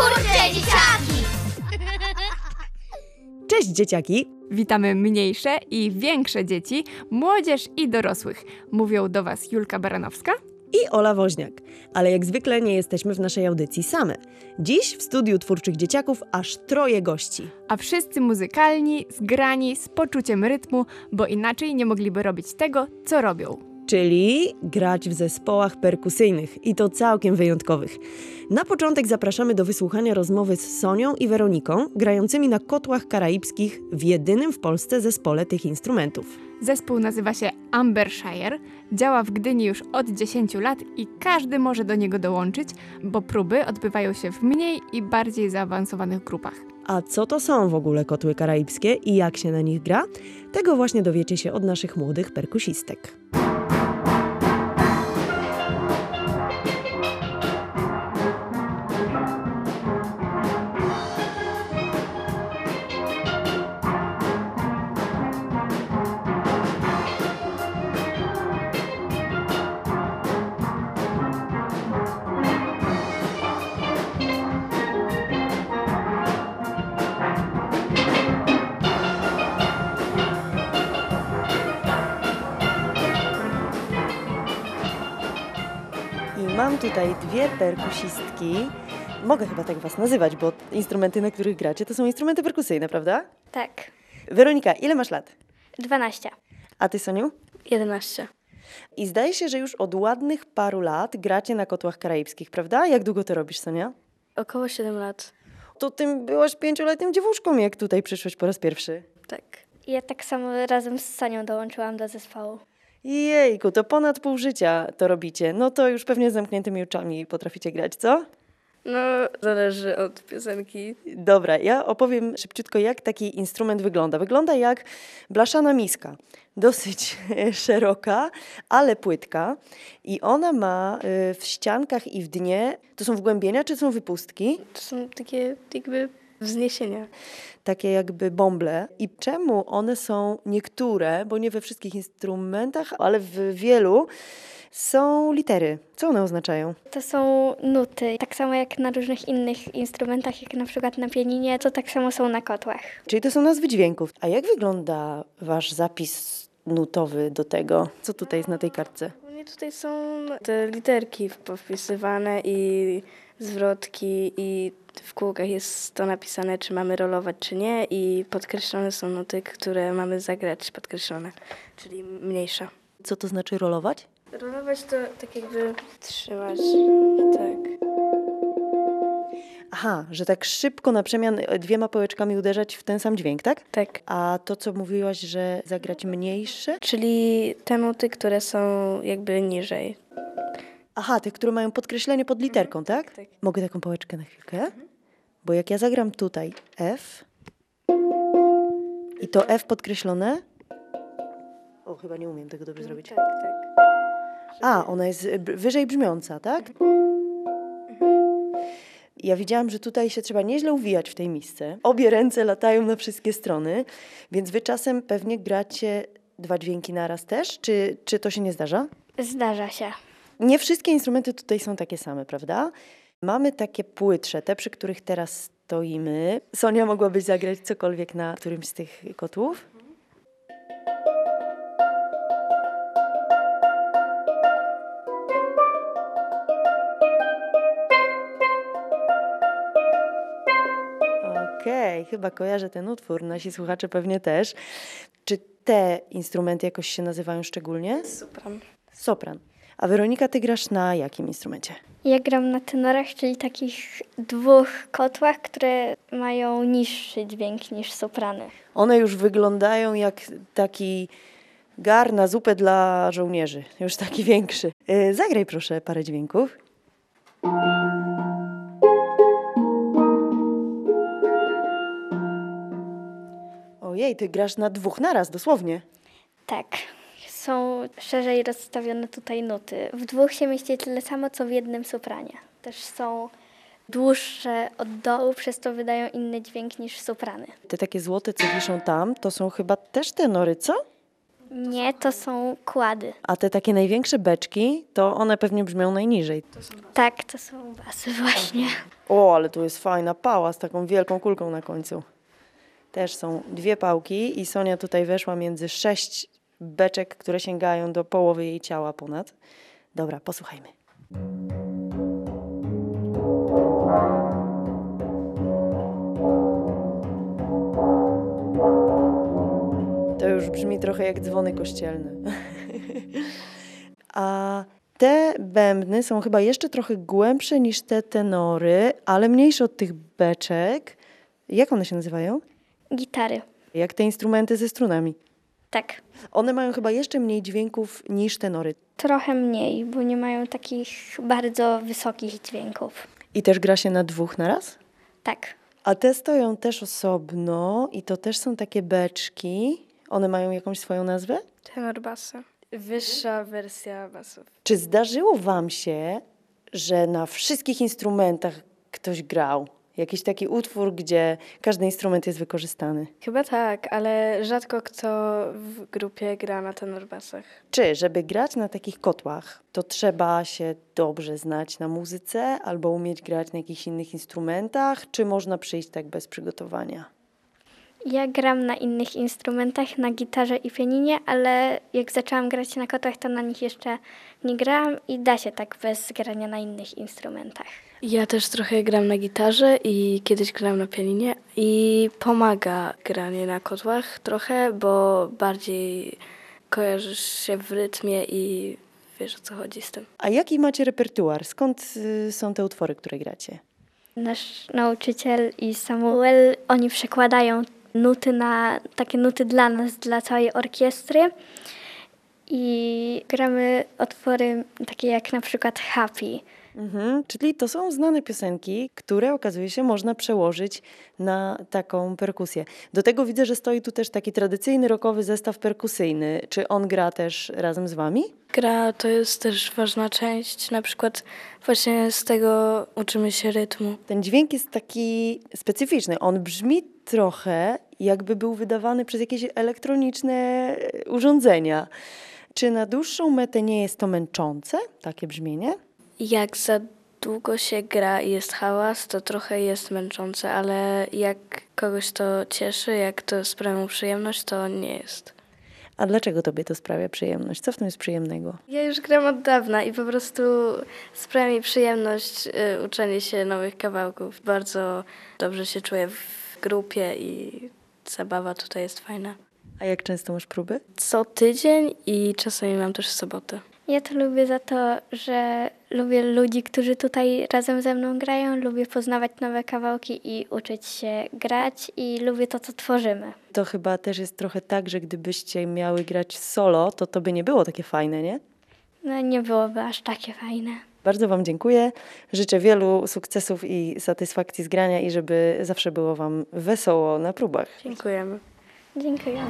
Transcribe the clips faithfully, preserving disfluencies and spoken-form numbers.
Twórcze dzieciaki! Cześć dzieciaki! Witamy mniejsze i większe dzieci, młodzież i dorosłych. Mówią do Was Julka Baranowska I Ola Woźniak. Ale jak zwykle nie jesteśmy w naszej audycji same. Dziś w studiu Twórczych Dzieciaków aż troje gości. a wszyscy muzykalni, zgrani, z poczuciem rytmu, bo inaczej nie mogliby robić tego, co robią. Czyli grać w zespołach perkusyjnych i to całkiem wyjątkowych. Na początek zapraszamy do wysłuchania rozmowy z Sonią i Weroniką, grającymi na kotłach karaibskich w jedynym w Polsce zespole tych instrumentów. Zespół nazywa się Ambershire, działa w Gdyni już od dziesięciu lat i każdy może do niego dołączyć, bo próby odbywają się w mniej i bardziej zaawansowanych grupach. A co to są w ogóle kotły karaibskie i jak się na nich gra? Tego właśnie dowiecie się od naszych młodych perkusistek. Mam tutaj dwie perkusistki. Mogę chyba tak was nazywać, bo instrumenty, na których gracie, to są instrumenty perkusyjne, prawda? Tak. Weronika, ile masz lat? dwanaście. A ty, Soniu? jedenaście. I zdaje się, że już od ładnych paru lat gracie na kotłach karaibskich, prawda? Jak długo to robisz, Sonia? Około siedem lat. To ty byłaś pięcioletnią dziewuszką, jak tutaj przyszłaś po raz pierwszy. Tak. Ja tak samo razem z Sanią dołączyłam do zespołu. Jejku, to ponad pół życia to robicie. No to już pewnie z zamkniętymi oczami potraficie grać, co? No, zależy od piosenki. Dobra, ja opowiem szybciutko, jak taki instrument wygląda. Wygląda jak blaszana miska. Dosyć szeroka, ale płytka. I ona ma w ściankach i w dnie, to są wgłębienia czy są wypustki? To są takie jakby wzniesienia. Takie jakby bąble. I czemu one są niektóre, bo nie we wszystkich instrumentach, ale w wielu, są litery. Co one oznaczają? To są nuty. Tak samo jak na różnych innych instrumentach, jak na przykład na pianinie, to tak samo są na kotłach. Czyli to są nazwy dźwięków. A jak wygląda wasz zapis nutowy do tego? Co tutaj jest na tej kartce? U mnie tutaj są te literki powpisywane i zwrotki i w kółkach jest to napisane, czy mamy rolować, czy nie, i podkreślone są nuty, które mamy zagrać podkreślone, czyli mniejsza. Co to znaczy rolować? Rolować to tak jakby trzymać, tak. Aha, że tak szybko na przemian dwiema pałeczkami uderzać w ten sam dźwięk, tak? Tak. A to, co mówiłaś, że zagrać mniejsze? Czyli te nuty, które są jakby niżej. Aha, te, które mają podkreślenie pod literką, tak? Tak. Mogę taką pałeczkę na chwilkę? Bo jak ja zagram tutaj F i to F podkreślone... O, chyba nie umiem tego dobrze zrobić. Tak, tak. A, ona jest b- wyżej brzmiąca, tak? Ja widziałam, że tutaj się trzeba nieźle uwijać w tej misce. Obie ręce latają na wszystkie strony, więc wy czasem pewnie gracie dwa dźwięki naraz też? Czy, czy to się nie zdarza? Zdarza się. Nie wszystkie instrumenty tutaj są takie same, prawda? Mamy takie płytsze, te, przy których teraz stoimy. Sonia, mogłabyś zagrać cokolwiek na którymś z tych kotłów? Okej, okay, chyba kojarzę ten utwór, nasi słuchacze pewnie też. Czy te instrumenty jakoś się nazywają szczególnie? Sopran. Sopran. A Weronika, ty grasz na jakim instrumencie? Ja gram na tenorach, czyli takich dwóch kotłach, które mają niższy dźwięk niż soprany. One już wyglądają jak taki gar na zupę dla żołnierzy, już taki większy. Yy, zagraj proszę parę dźwięków. Ojej, ty grasz na dwóch naraz, dosłownie. Tak. Są szerzej rozstawione tutaj nuty. W dwóch się mieści tyle samo, co w jednym sopranie. Też są dłuższe od dołu, przez to wydają inny dźwięk niż soprany. Te takie złote, co wiszą tam, to są chyba też tenory, co? Nie, to są kłady. A te takie największe beczki, to one pewnie brzmią najniżej. Tak, to są basy właśnie. O, ale tu jest fajna pała z taką wielką kulką na końcu. Też są dwie pałki i Sonia tutaj weszła między sześć beczek, które sięgają do połowy jej ciała ponad. Dobra, posłuchajmy. To już brzmi trochę jak dzwony kościelne. A te bębny są chyba jeszcze trochę głębsze niż te tenory, ale mniejsze od tych beczek. Jak one się nazywają? Gitary. Jak te instrumenty ze strunami. Tak. One mają chyba jeszcze mniej dźwięków niż tenory. Trochę mniej, bo nie mają takich bardzo wysokich dźwięków. I też gra się na dwóch naraz? Tak. A te stoją też osobno i to też są takie beczki. One mają jakąś swoją nazwę? Tenor basy. Wyższa wersja basów. Czy zdarzyło wam się, że na wszystkich instrumentach ktoś grał? Jakiś taki utwór, gdzie każdy instrument jest wykorzystany? Chyba tak, ale rzadko kto w grupie gra na tenor basach. Czy, żeby grać na takich kotłach, to trzeba się dobrze znać na muzyce albo umieć grać na jakichś innych instrumentach, czy można przyjść tak bez przygotowania? Ja gram na innych instrumentach, na gitarze i pianinie, ale jak zaczęłam grać na kotłach, to na nich jeszcze nie grałam i da się tak bez grania na innych instrumentach. Ja też trochę gram na gitarze i kiedyś grałam na pianinie i pomaga granie na kotłach trochę, bo bardziej kojarzysz się w rytmie i wiesz, o co chodzi z tym. A jaki macie repertuar? Skąd y, są te utwory, które gracie? Nasz nauczyciel i Samuel, oni przekładają nuty na takie nuty dla nas, dla całej orkiestry i gramy utwory takie jak na przykład Happy. Mhm, czyli to są znane piosenki, które okazuje się można przełożyć na taką perkusję. Do tego widzę, że stoi tu też taki tradycyjny rockowy zestaw perkusyjny. Czy on gra też razem z wami? Gra to jest też ważna część, na przykład właśnie z tego uczymy się rytmu. Ten dźwięk jest taki specyficzny. On brzmi trochę jakby był wydawany przez jakieś elektroniczne urządzenia. Czy na dłuższą metę nie jest to męczące, takie brzmienie? Jak za długo się gra i jest hałas, to trochę jest męczące, ale jak kogoś to cieszy, jak to sprawia mu przyjemność, to nie jest. A dlaczego tobie to sprawia przyjemność? Co w tym jest przyjemnego? Ja już gram od dawna i po prostu sprawia mi przyjemność y, uczenie się nowych kawałków. Bardzo dobrze się czuję w grupie i zabawa tutaj jest fajna. A jak często masz próby? Co tydzień i czasami mam też w sobotę. Ja to lubię za to, że lubię ludzi, którzy tutaj razem ze mną grają, lubię poznawać nowe kawałki i uczyć się grać i lubię to, co tworzymy. To chyba też jest trochę tak, że gdybyście miały grać solo, to to by nie było takie fajne, nie? No nie byłoby aż takie fajne. Bardzo wam dziękuję. Życzę wielu sukcesów i satysfakcji z grania i żeby zawsze było wam wesoło na próbach. Dziękujemy. Dziękujemy.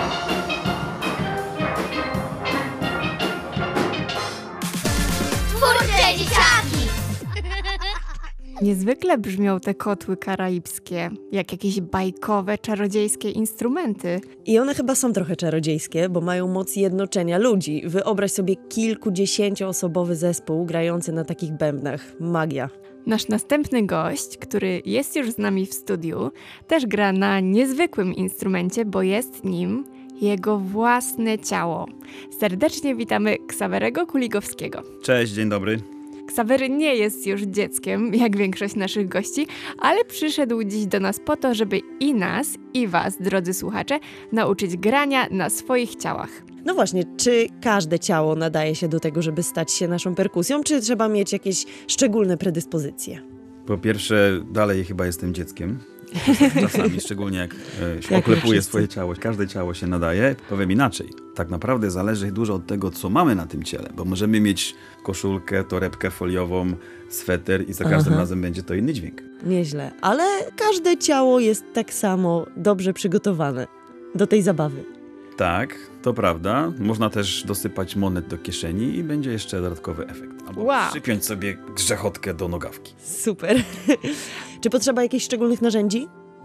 Twórcze dzieciaki! Niezwykle brzmią te kotły karaibskie, jak jakieś bajkowe, czarodziejskie instrumenty. I one chyba są trochę czarodziejskie, bo mają moc jednoczenia ludzi. Wyobraź sobie kilkudziesięcioosobowy zespół grający na takich bębnach. Magia. Nasz następny gość, który jest już z nami w studiu, też gra na niezwykłym instrumencie, bo jest nim jego własne ciało. Serdecznie witamy Ksawerego Kuligowskiego. Cześć, dzień dobry. Ksawery nie jest już dzieckiem, jak większość naszych gości, ale przyszedł dziś do nas po to, żeby i nas, i was, drodzy słuchacze, nauczyć grania na swoich ciałach. No właśnie, czy każde ciało nadaje się do tego, żeby stać się naszą perkusją, czy trzeba mieć jakieś szczególne predyspozycje? Po pierwsze, dalej chyba jestem dzieckiem. Czasami, szczególnie jak e, się Jak oklepuję wszyscy. swoje ciało. Każde ciało się nadaje. Powiem inaczej. Tak naprawdę zależy dużo od tego, co mamy na tym ciele, bo możemy mieć koszulkę, torebkę foliową, sweter i za każdym Aha. razem będzie to inny dźwięk. Nieźle, ale każde ciało jest tak samo dobrze przygotowane do tej zabawy. Tak, to prawda. Można też dosypać monet do kieszeni i będzie jeszcze dodatkowy efekt. Albo Wow. przypiąć sobie grzechotkę do nogawki. Super. Czy potrzeba jakichś szczególnych narzędzi?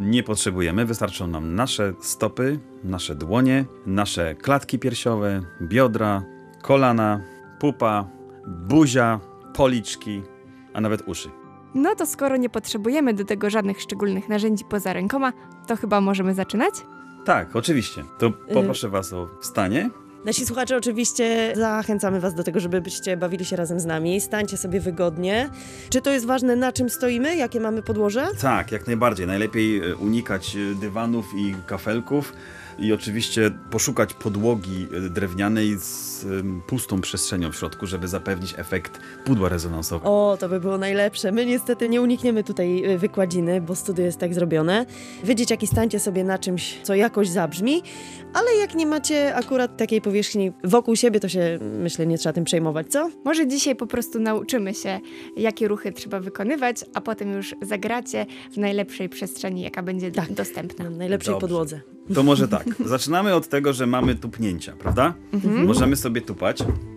nie potrzebujemy. Wystarczą nam nasze stopy, nasze dłonie, nasze klatki piersiowe, biodra, kolana, pupa, buzia, policzki, a nawet uszy. No to skoro nie potrzebujemy do tego żadnych szczególnych narzędzi poza rękoma, to chyba możemy zaczynać? Tak, oczywiście. To poproszę was o wstanie. Nasi słuchacze, oczywiście zachęcamy was do tego, żebyście bawili się razem z nami. Stańcie sobie wygodnie. Czy to jest ważne, na czym stoimy? Jakie mamy podłoże? Tak, jak najbardziej. Najlepiej e, unikać e, dywanów i kafelków i oczywiście poszukać podłogi e, drewnianej z e, pustą przestrzenią w środku, żeby zapewnić efekt pudła rezonansowego. O, to by było najlepsze. My niestety nie unikniemy tutaj y, wykładziny, bo studio jest tak zrobione. Wy, dzieciaki, stańcie sobie na czymś, co jakoś zabrzmi, ale jak nie macie akurat takiej powierzchni wokół siebie, to się, myślę, nie trzeba tym przejmować, co? Może dzisiaj po prostu nauczymy się, jakie ruchy trzeba wykonywać, a potem już zagracie w najlepszej przestrzeni, jaka będzie Tak. dostępna. Na najlepszej Dobrze. podłodze. To może tak. Zaczynamy od tego, że mamy tupnięcia, prawda? Mhm. Możemy sobie tupać.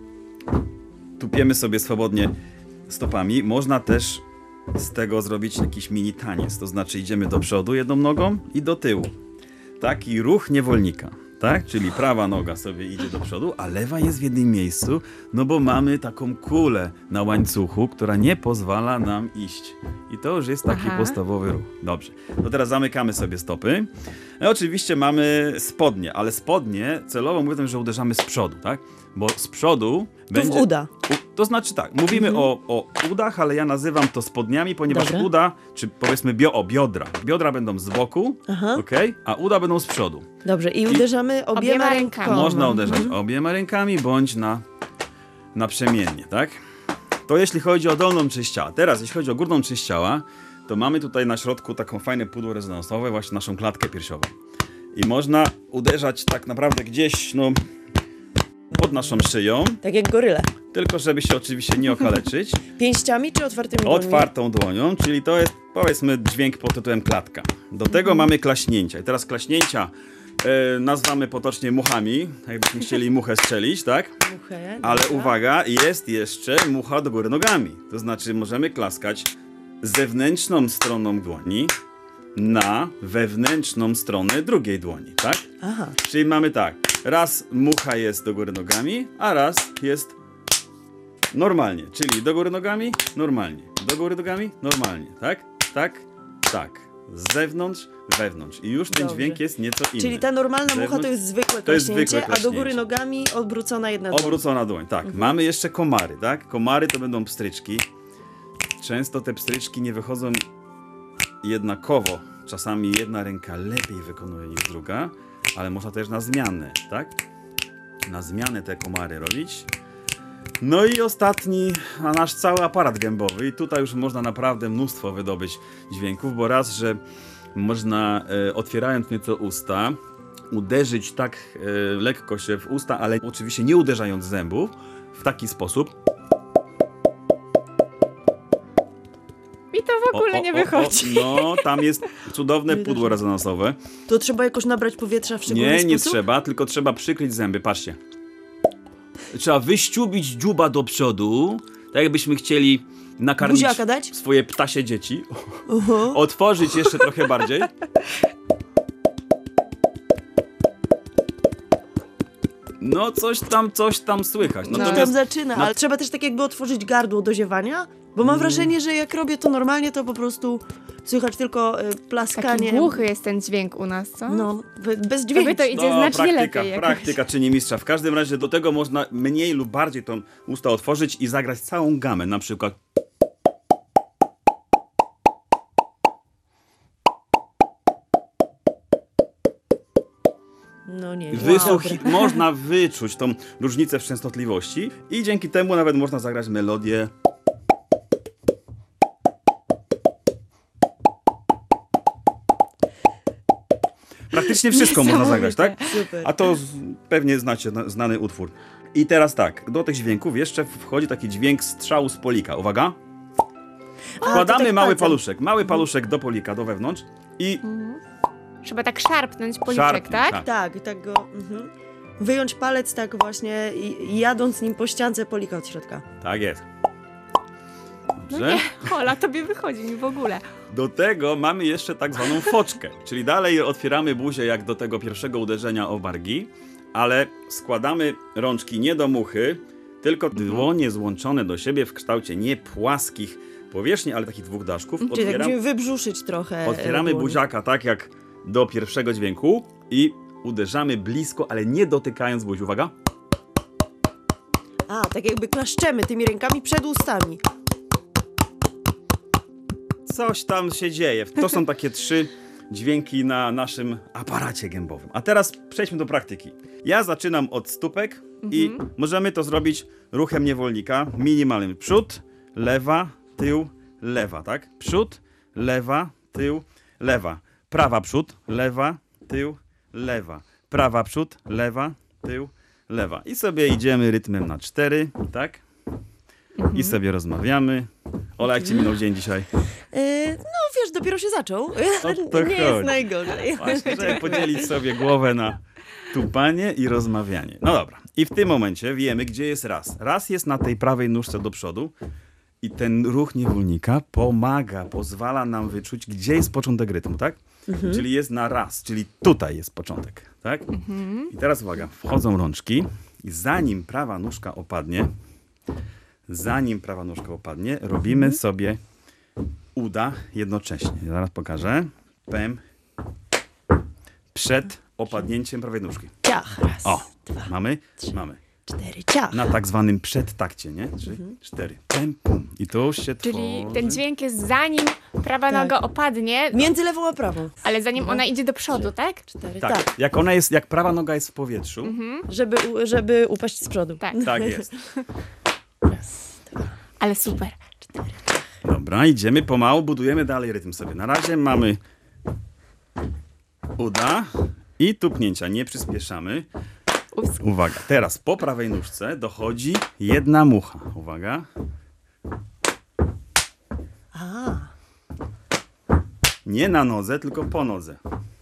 Tupiemy sobie swobodnie stopami. Można też z tego zrobić jakiś mini taniec. To znaczy idziemy do przodu jedną nogą i do tyłu. Taki ruch niewolnika. Tak? Czyli prawa noga sobie idzie do przodu, a lewa jest w jednym miejscu, no bo mamy taką kulę na łańcuchu, która nie pozwala nam iść. I to już jest taki Aha. podstawowy ruch. Dobrze. To teraz zamykamy sobie stopy. No, oczywiście mamy spodnie, ale spodnie celowo mówię, że uderzamy z przodu, tak? Bo z przodu Tu będzie... w uda. U, to znaczy tak, mówimy Mhm. o, o udach, ale ja nazywam to spodniami, ponieważ Dobra. uda, czy powiedzmy bio, o biodra. Biodra będą z boku, Aha. okej? A uda będą z przodu. Dobrze, i uderzamy obiema, obiema rękoma. rękami. Można uderzać Mhm. obiema rękami bądź na, naprzemiennie, tak? To jeśli chodzi o dolną część ciała. Teraz, jeśli chodzi o górną część ciała, to mamy tutaj na środku taką fajne pudło rezonansowe, właśnie naszą klatkę piersiową. I można uderzać tak naprawdę gdzieś, no, pod naszą szyją, Tak jak goryle. tylko żeby się oczywiście nie okaleczyć. Pięściami czy otwartymi dłońmi? Otwartą dłonią, czyli to jest, powiedzmy, dźwięk pod tytułem klatka. Do tego mamy klaśnięcia. I teraz klaśnięcia e, nazywamy potocznie muchami, jakbyśmy chcieli muchę strzelić, tak? Muchę, Ale dobra. uwaga, jest jeszcze mucha do góry nogami. To znaczy możemy klaskać zewnętrzną stroną dłoni na wewnętrzną stronę drugiej dłoni, tak? Aha. Czyli mamy tak, raz mucha jest do góry nogami, a raz jest normalnie. Czyli do góry nogami, normalnie. Do góry nogami, normalnie. Tak? Tak? Tak. Z zewnątrz, wewnątrz. I już ten Dobrze. dźwięk jest nieco inny. Czyli ta normalna mucha to Zewnątrz- jest zwykłe to jest klaśnięcie, zwykłe a do góry klaśnięcie. nogami odwrócona jedna dłoń. Obrócona dłoń, tak. Mhm. Mamy jeszcze komary, tak? Komary to będą pstryczki. Często te pstryczki nie wychodzą jednakowo. Czasami jedna ręka lepiej wykonuje niż druga, ale można też na zmianę, tak? Na zmianę te komary robić. No i ostatni, a nasz cały aparat gębowy. I tutaj już można naprawdę mnóstwo wydobyć dźwięków, bo raz, że można e, otwierając nieco usta, uderzyć tak e, lekko się w usta, ale oczywiście nie uderzając zębów, w taki sposób. I to w ogóle nie wychodzi. O, no, tam jest cudowne pudło rezonansowe. To trzeba jakoś nabrać powietrza w szczególny Nie, sposób? nie trzeba, tylko trzeba przykryć zęby, patrzcie. Trzeba wyściubić dziuba do przodu, tak jakbyśmy chcieli nakarmić Buziaka dać? swoje ptasie dzieci. Oho. Otworzyć jeszcze trochę bardziej. No coś tam, coś tam słychać. No. Natomiast Tam zaczyna, na- ale trzeba też tak jakby otworzyć gardło do ziewania, bo mam wrażenie, że jak robię to normalnie, to po prostu słychać tylko y, plaskanie. Taki głuchy jest ten dźwięk u nas, co? No, be- bez Tobie dźwięku. to idzie no, znacznie praktyka, lepiej. jakoś. praktyka czyni mistrza. W każdym razie do tego można mniej lub bardziej tą usta otworzyć i zagrać całą gamę. Na przykład No nie, Wysłuchi- dobre. można wyczuć tą różnicę w częstotliwości i dzięki temu nawet można zagrać melodię. Praktycznie wszystko można zagrać, tak? Super. A to z, pewnie znacie na- znany utwór. I teraz tak, do tych dźwięków jeszcze wchodzi taki dźwięk strzału z polika. Uwaga! A, Wkładamy to tak mały palcem. paluszek, mały paluszek do polika, do wewnątrz i Trzeba tak szarpnąć policzek, Szarpnij, tak? tak. Tak, tak go... Mhm. Wyjąć palec tak właśnie i, i jadąc nim po ściance polika od środka. tak jest. Dobrze. No nie, Ola, tobie wychodzi mi w ogóle. Do tego mamy jeszcze tak zwaną foczkę, czyli dalej otwieramy buzię jak do tego pierwszego uderzenia o wargi, ale składamy rączki nie do muchy, tylko dłonie złączone do siebie w kształcie nie płaskich powierzchni, ale takich dwóch daszków. Czyli tak Otwieram, musimy wybrzuszyć trochę. otwieramy dłoń. buziaka tak jak do pierwszego dźwięku i uderzamy blisko, ale nie dotykając buzi. Uwaga. A, tak jakby klaszczemy tymi rękami przed ustami. Coś tam się dzieje. To są takie trzy dźwięki na naszym aparacie gębowym. A teraz przejdźmy do praktyki. Ja zaczynam od stópek i możemy to zrobić ruchem niewolnika, minimalnym. Przód, lewa, tył, lewa, tak? Przód, lewa, tył, lewa. Prawa przód, lewa, tył, lewa. Prawa przód, lewa, tył, lewa. I sobie idziemy rytmem na cztery, tak? I sobie rozmawiamy. Ola, jak ci minął dzień dzisiaj? Yy, no wiesz, dopiero się zaczął. O to Nie chodzi. jest najgorzej. Właśnie, żeby podzielić sobie głowę na tupanie i rozmawianie. No dobra. I w tym momencie wiemy, gdzie jest raz. Raz jest na tej prawej nóżce do przodu i ten ruch niewolnika pomaga, pozwala nam wyczuć, gdzie jest początek rytmu, tak? Mhm. Czyli jest na raz, czyli tutaj jest początek, tak? Mhm. I teraz uwaga, wchodzą rączki i zanim prawa nóżka opadnie, zanim prawa nóżka opadnie, robimy sobie uda jednocześnie. Ja zaraz pokażę. Pem. Przed opadnięciem prawej nóżki. Ciach. Raz, O, dwa, mamy? trzy. Mamy. cztery, ciach. Na tak zwanym przedtakcie, nie? Trzy, Mhm. cztery. Pem, pum. I to już się Czyli tworzy. ten dźwięk jest zanim prawa Tak. noga opadnie, Między lewą a prawą. ale zanim Dwa, ona idzie do przodu, tak? Cztery, Tak, tak. jak ona jest, jak prawa noga jest w powietrzu, Żeby, u- żeby upaść z przodu. Tak. tak jest. Raz, dwa, Ale super. cztery. Dobra, idziemy pomału, budujemy dalej rytm sobie. Na razie mamy uda i tupnięcia, nie przyspieszamy. Ups. Uwaga, teraz po prawej nóżce dochodzi jedna mucha. Uwaga. A, Nie na nodze, tylko po nodze.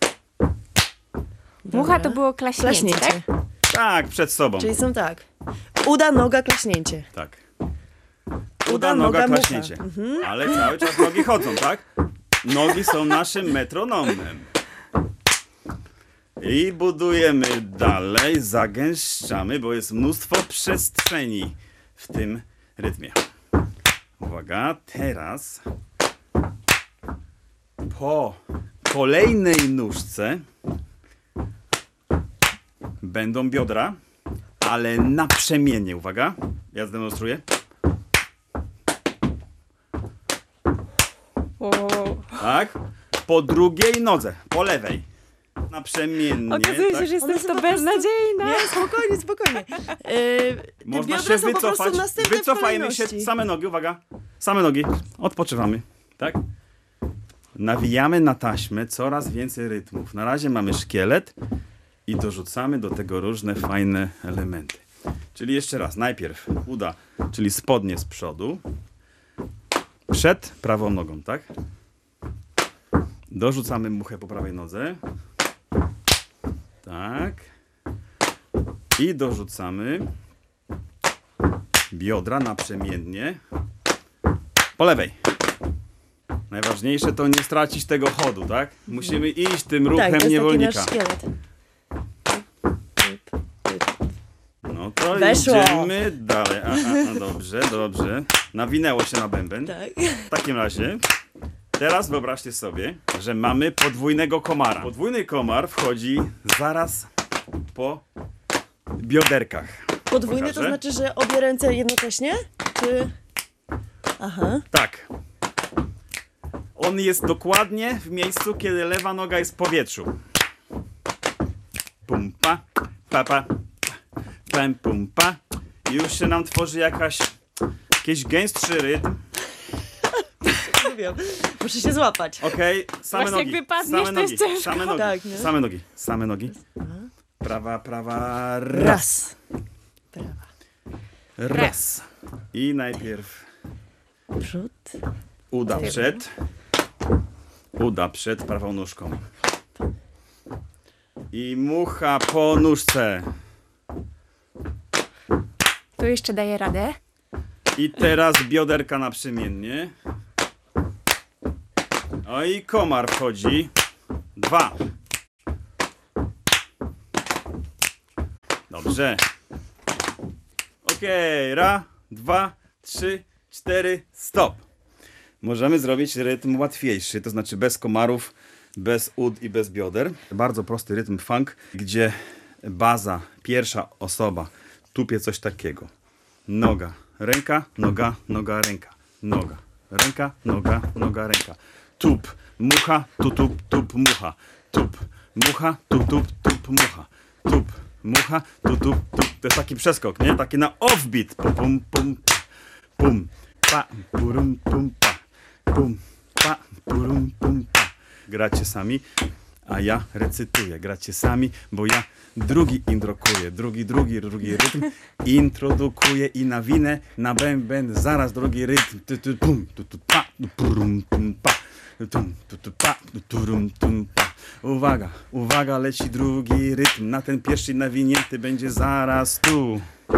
Mucha to było klaśnięcie, klaśnięcie. tak? Tak, przed sobą. Czyli są tak. Uda, noga, klaśnięcie. Tak. Uda, Uda, noga, noga, mucha. klaśnięcie. Ale cały czas nogi chodzą, tak? Nogi są naszym metronomem. I budujemy dalej, zagęszczamy, bo jest mnóstwo przestrzeni w tym rytmie. Uwaga, teraz po kolejnej nóżce będą biodra, ale naprzemiennie. Uwaga, ja zdemonstruję. Wow. Tak? Po drugiej nodze, po lewej. Naprzemiennie. Okazuje się, tak? że One jestem są w to po prostu- beznadziejna. Nie, spokojnie, spokojnie. Yy, te Można biodra się są po prostu wycofać. następne w Wycofajmy się. kolejności. Same nogi, uwaga. Same nogi. Odpoczywamy. Tak? Nawijamy na taśmę coraz więcej rytmów. Na razie mamy szkielet i dorzucamy do tego różne fajne elementy. Czyli jeszcze raz. Najpierw uda, czyli spodnie z przodu. Przed prawą nogą, tak? Dorzucamy muchę po prawej nodze. Tak. I dorzucamy biodra naprzemiennie po lewej. Najważniejsze to nie stracić tego chodu, tak? Musimy iść tym Tak, ruchem to jest niewolnika. taki nasz szkielet. No to Weszło. idziemy dalej. A, a, a, dobrze, dobrze. Nawinęło się na bęben. Tak. W takim razie teraz wyobraźcie sobie, że mamy podwójnego komara. Podwójny komar wchodzi zaraz po bioderkach. Podwójny to Pokażę. znaczy, że obie ręce jednocześnie? Czy... Aha. Tak. On jest dokładnie w miejscu, kiedy lewa noga jest w powietrzu. Pum, pa, pa, pa, pem, pum, pa. I już się nam tworzy jakaś, jakiś gęstszy rytm. Nie wiem. Muszę się złapać. Okej, same Właśnie nogi. jak wypadniesz, same to jest nogi. ciężko. Same nogi. Tak, nie? Same nogi. Same nogi. Prawa, prawa, raz. Raz. Prawa. Raz. I najpierw Przód. uda przed. Uda przed prawą nóżką. I mucha po nóżce. Tu jeszcze daję radę. I teraz bioderka naprzemiennie. O i komar wchodzi. Dwa. Dobrze. Okej, ra, dwa, trzy, cztery, stop. Możemy zrobić rytm łatwiejszy, to znaczy bez komarów, bez ud i bez bioder. Bardzo prosty rytm funk, gdzie baza, pierwsza osoba tupie coś takiego. Noga, ręka, noga, noga, ręka. Noga, ręka, noga, noga, ręka. Tup, mucha, tu, tup, tup, mucha. Tup, mucha, tu, tup, tup, mucha. Tup, mucha, tu, tup, tup. To jest taki przeskok, nie? Taki na offbeat. Pum, pum, pum, pum, pa, purum, pum, pa. Pum, pa, purum, pum, pa. Gracie sami, a ja recytuję. Gracie sami, bo ja drugi introdukuję. Drugi, drugi, drugi rytm introdukuję i nawinę na bęben. Zaraz drugi rytm. Tu, tu, pum, tu, tu, pa, purum, pum, pa. Tum, tu, tu, pa, turum, tum, pa. Uwaga, uwaga, leci drugi rytm. Na ten pierwszy nawinięty będzie zaraz tu.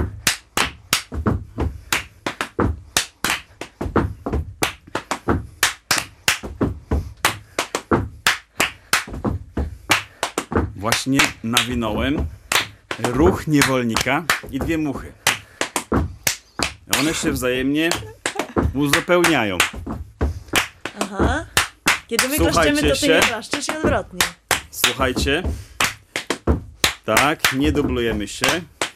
Właśnie nawinąłem ruch niewolnika i dwie muchy. One się wzajemnie uzupełniają. Aha. Kiedy my Słuchajcie klaszczemy, to ty się. nie klaszczesz i odwrotnie. Słuchajcie. Tak, nie dublujemy się.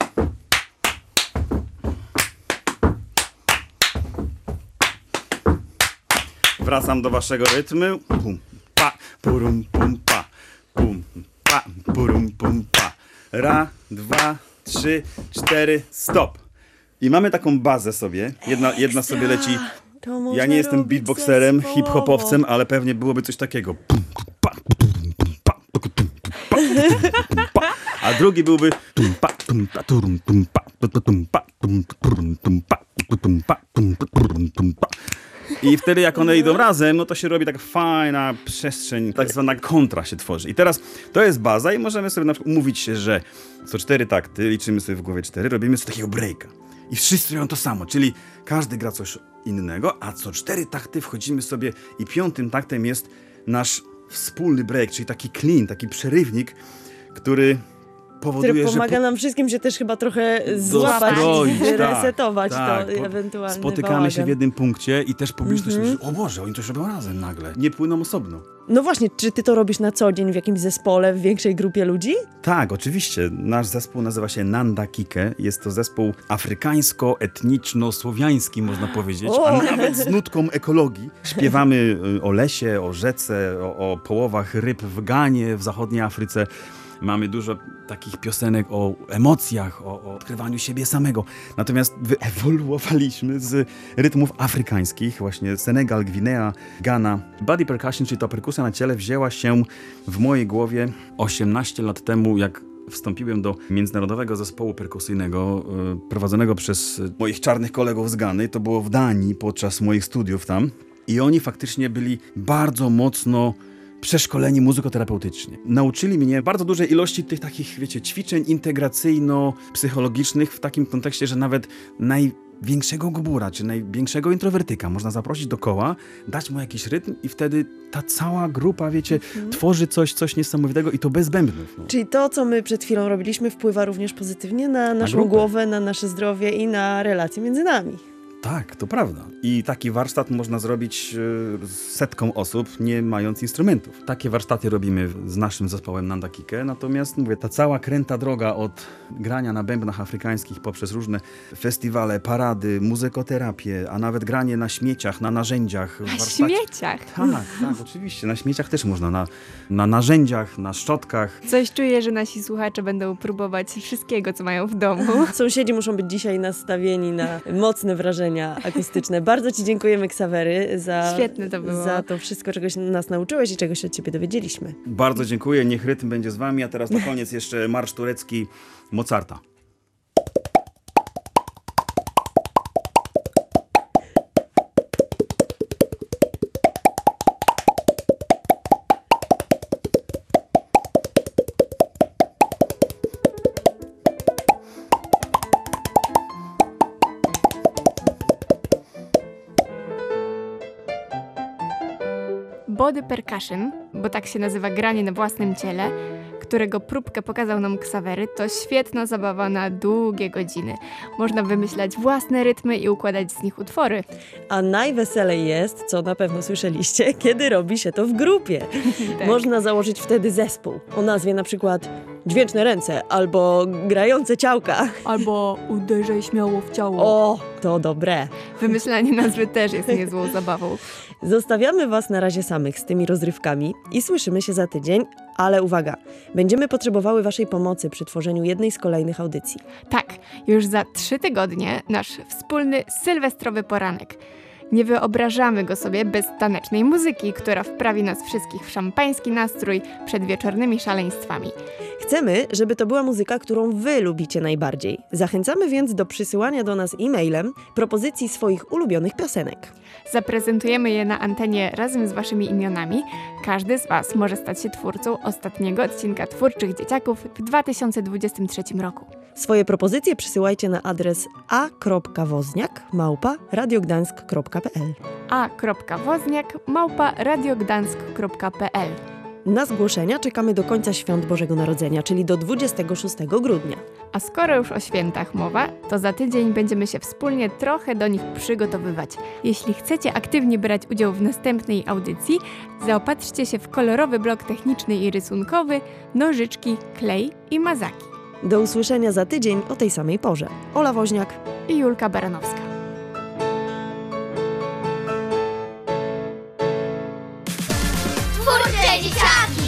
Wracam do waszego rytmu. Pum, pa, purum, pum, pa. Pum, pa, purum, pum, pa. Ra, dwa, trzy, cztery, stop. I mamy taką bazę sobie. Jedna, jedna sobie leci. To Ja można nie jestem robić beatboxerem, zespołowo. hip-hopowcem, ale pewnie byłoby coś takiego. Pum, pa, tum, pa, tum, pa, tum, pa. A drugi byłby tum, pa, tum, ta, turum, tum, pa, tum, pa, tum, turum, tum, pa, tum, pa, tum, turum, tum, pa. I wtedy jak one idą razem, no to się robi taka fajna przestrzeń, tak zwana kontra się tworzy. I teraz to jest baza i możemy sobie na przykład umówić się, że co cztery takty, liczymy sobie w głowie cztery, robimy sobie takiego breaka. I wszyscy robią to samo, czyli każdy gra coś innego, a co cztery takty wchodzimy sobie i piątym taktem jest nasz wspólny break, czyli taki clean, taki przerywnik, który powoduje, Który pomaga że... Po... nam wszystkim się też chyba trochę złapać Dostroić, i resetować tak, to tak. ewentualnie Spotykamy bałagan. się w jednym punkcie i też publiczność Mhm. myśli, o Boże, oni coś robią razem nagle. Nie płyną osobno. No właśnie, czy ty to robisz na co dzień w jakimś zespole, w większej grupie ludzi? Tak, oczywiście. Nasz zespół nazywa się Nanda Kike. Jest to zespół afrykańsko-etniczno-słowiański, można powiedzieć, O! a nawet z nutką ekologii. Śpiewamy y, o lesie, o rzece, o, o połowach ryb w Ganie, w zachodniej Afryce. Mamy dużo takich piosenek o emocjach, o, o odkrywaniu siebie samego. Natomiast wyewoluowaliśmy z rytmów afrykańskich, właśnie Senegal, Gwinea, Ghana. Body percussion, czyli ta perkusja na ciele, wzięła się w mojej głowie osiemnaście lat temu, jak wstąpiłem do międzynarodowego zespołu perkusyjnego y, prowadzonego przez moich czarnych kolegów z Gany. To było w Danii podczas moich studiów tam. I oni faktycznie byli bardzo mocno przeszkoleni muzykoterapeutycznie. Nauczyli mnie bardzo dużej ilości tych takich, wiecie, ćwiczeń integracyjno-psychologicznych w takim kontekście, że nawet największego gubura, czy największego introwertyka można zaprosić do koła, dać mu jakiś rytm i wtedy ta cała grupa, wiecie, mhm. tworzy coś, coś niesamowitego i to bez bębnów. No. Czyli to, co my przed chwilą robiliśmy, wpływa również pozytywnie na naszą grupę. głowę, na nasze zdrowie i na relacje między nami. Tak, to prawda. I taki warsztat można zrobić z setką osób, nie mając instrumentów. Takie warsztaty robimy z naszym zespołem Nanda Kike, natomiast mówię, ta cała kręta droga od grania na bębnach afrykańskich poprzez różne festiwale, parady, muzykoterapię, a nawet granie na śmieciach, na narzędziach. Na warsztacie. śmieciach? Tak, tak, oczywiście. Na śmieciach też można, na, na narzędziach, na szczotkach. Coś czuję, że nasi słuchacze będą próbować wszystkiego, co mają w domu. Sąsiedzi muszą być dzisiaj nastawieni na mocne wrażenia akustyczne. Bardzo ci dziękujemy, Ksawery, za, Świetne to było. za to wszystko, czego się nas nauczyłeś i czego się od ciebie dowiedzieliśmy. Bardzo dziękuję, niech rytm będzie z wami, a teraz na koniec jeszcze marsz turecki Mozarta. Body Percussion, bo tak się nazywa granie na własnym ciele, którego próbkę pokazał nam Ksawery, to świetna zabawa na długie godziny. Można wymyślać własne rytmy i układać z nich utwory. A najweselej jest, co na pewno słyszeliście, kiedy robi się to w grupie. Tak. Można założyć wtedy zespół o nazwie na przykład Dźwięczne ręce albo Grające ciałka. Albo uderzaj śmiało w ciało. O, to dobre. Wymyślanie nazwy też jest niezłą zabawą. Zostawiamy Was na razie samych z tymi rozrywkami i słyszymy się za tydzień, ale uwaga, będziemy potrzebowały Waszej pomocy przy tworzeniu jednej z kolejnych audycji. Tak, już za trzy tygodnie nasz wspólny sylwestrowy poranek. Nie wyobrażamy go sobie bez tanecznej muzyki, która wprawi nas wszystkich w szampański nastrój przed wieczornymi szaleństwami. Chcemy, żeby to była muzyka, którą Wy lubicie najbardziej. Zachęcamy więc do przysyłania do nas e-mailem propozycji swoich ulubionych piosenek. Zaprezentujemy je na antenie razem z Waszymi imionami. Każdy z Was może stać się twórcą ostatniego odcinka Twórczych Dzieciaków w dwa tysiące dwudziestym trzecim roku. Swoje propozycje przysyłajcie na adres a kropka wozniak małpa radiogdańsk kropka p l. a kropka wozniak małpa radiogdańsk kropka p l. Na zgłoszenia czekamy do końca Świąt Bożego Narodzenia, czyli do dwudziestego szóstego grudnia. A skoro już o świętach mowa, to za tydzień będziemy się wspólnie trochę do nich przygotowywać. Jeśli chcecie aktywnie brać udział w następnej audycji, zaopatrzcie się w kolorowy blok techniczny i rysunkowy, nożyczki, klej i mazaki. Do usłyszenia za tydzień o tej samej porze. Ola Woźniak I Julka Baranowska. Twórcze dzieciaki!